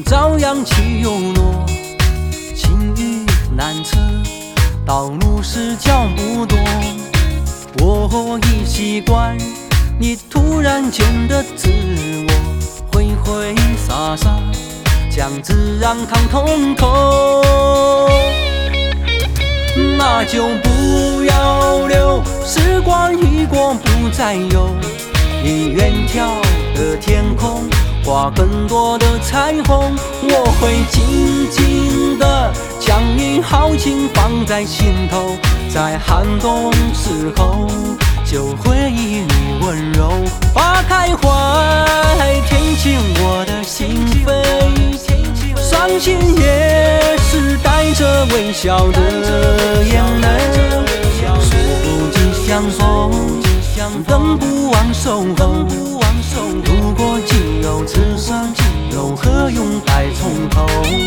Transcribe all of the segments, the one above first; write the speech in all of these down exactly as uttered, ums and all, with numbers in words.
朝阳起又落，情意难测，道路是脚不多。我已习惯你突然间的自我，挥挥洒洒，将自然看通透。那就不要留，时光一过不再有。你远眺的天空，画更多的彩虹。我会静静地将你豪情放在心头，在寒冬时候就会以你温柔。花开花爱填进我的心扉，伤心也是带着微笑的眼泪。数不尽相逢，等不忘守候。如果仅有此生，又何用再从头？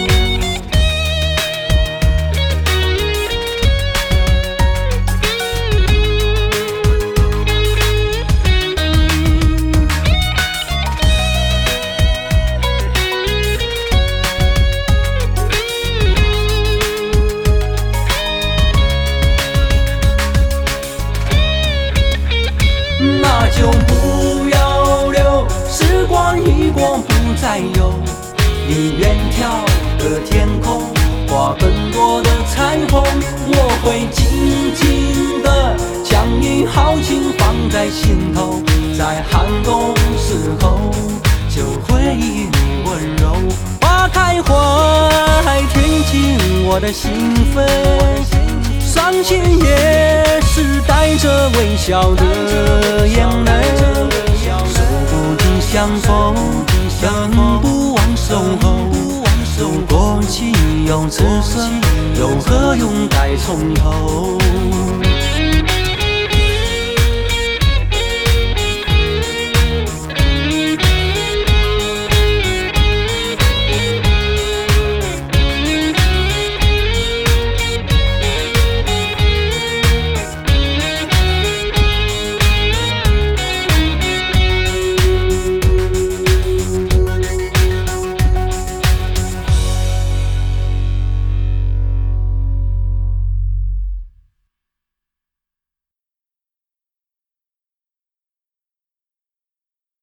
那就不要留，时光一过不再有。你远眺的天空，画更多的彩虹。我会静静地将你豪情放在心头，在寒冬时候就会以你温柔。花开花爱填进我的心扉，伤心也是带着微笑的眼泪。数不尽相逢，等不忘守候。如果岂有此生，又何用再从头？